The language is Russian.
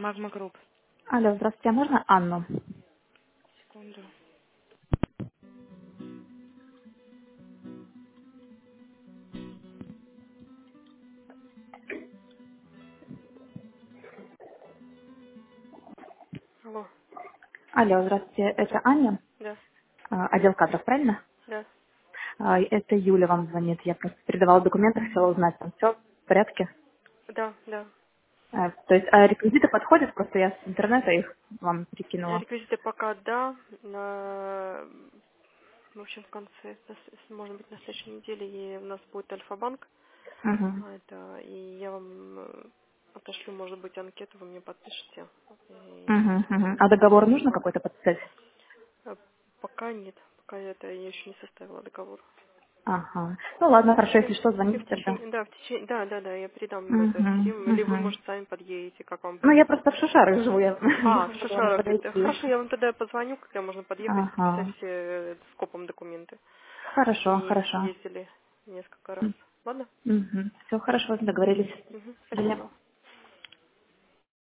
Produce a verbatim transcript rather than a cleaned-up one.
Магма Групп. Алло, здравствуйте, а можно Анну? Секунду. Алло. Алло, здравствуйте, это Здравствуйте. Аня, Да, а, отдел кадров, правильно? да, А, Это Юля вам звонит, я просто передавала документы, хотела узнать, там все в порядке? да, да. А, То есть а реквизиты подходят, просто я с интернета их вам прикинула. Реквизиты пока да. На, в общем, в конце, на с- может быть, на следующей неделе и у нас будет Альфа-банк. Угу. А, Это, и я вам э, отошлю, может быть, анкету, вы мне подпишете. И Угу, угу. сможем А договор подтвердить нужно вам. какой-то подписать? А Пока нет. Пока это я еще не составила договор. Ага. Ну ладно, хорошо, И, если что, и звоните в тогда. течение, да, в течение, да, да, да, я передам это Угу, всем, или вы, угу. может, сами подъедете, как вам Ну, я будет просто в удобно. Шушарах живу, я А, в могла не Шишарах где-то. подойти. Хорошо, я вам тогда позвоню, когда можно подъехать, подписать Ага. все э, скопом документы. Хорошо, И хорошо. ездили несколько раз. Ладно? Угу. Все хорошо, договорились. Мгм, До свидания. спасибо.